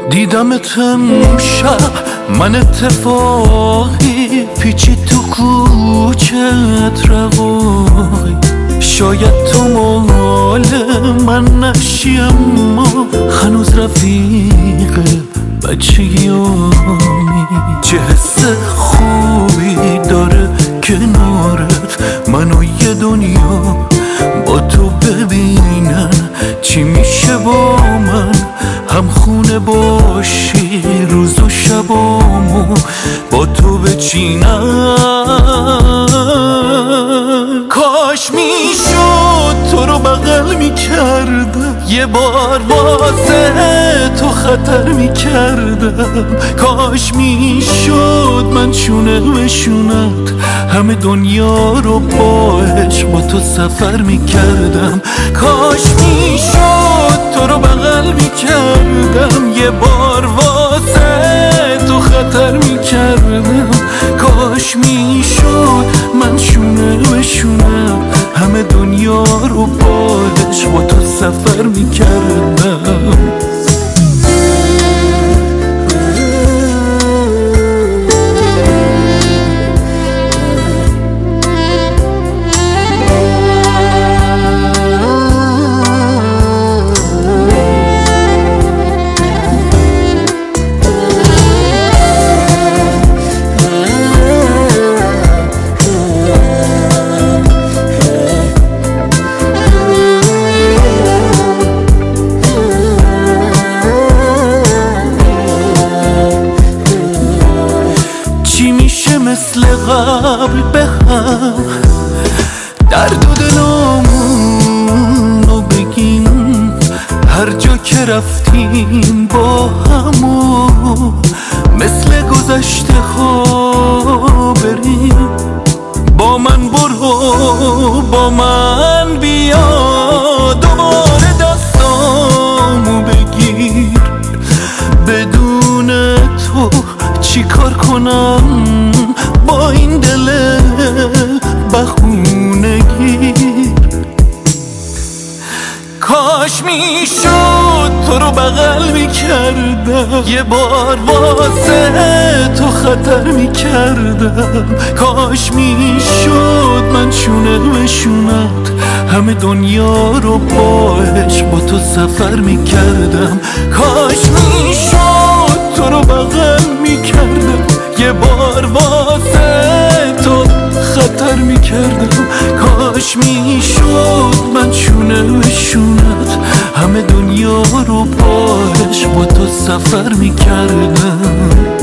دیدمت امشب من اتفاقی پیچید تو کوچت روای شاید تو مال من نشی اما هنوز رفیق بچگیامی چه حس خوبی داره کنارت منو یه دنیا با تو ببینن چی میشه با من هم خونه باشی روز و شبامو با تو بچینم کاش میشد تو رو بغل میکردم یه بار واسه تو خطر میکردم کاش میشد من شونه به شونت همه دنیا رو با عشق با تو سفر میکردم کاش میشد تو رو بغل میکردم یه بار واسه تو خطر میکردم کاش میشد من شونه به شونم همه دنیا رو با عشق با تو سفر میکردم مثل قبل به هم درد و دلامونو بگیم هر جا که رفتیم با همو مثل گذشته ها بریم با من برو با من بیا دوباره دستامو بگیر بدون تو چی کار کنم با این دل بخونگیر کاش میشد تو رو بغل میکردم یه بار واسه تو خطر میکردم کاش میشد من شونه به شونت همه دنیا رو با عشق با تو سفر میکردم کاش میشد تو رو بغل میکردم یه بار واسه تو خطر میکردم کاش میشد من شونه به شونت همه دنیا رو با عشق با تو سفر میکردم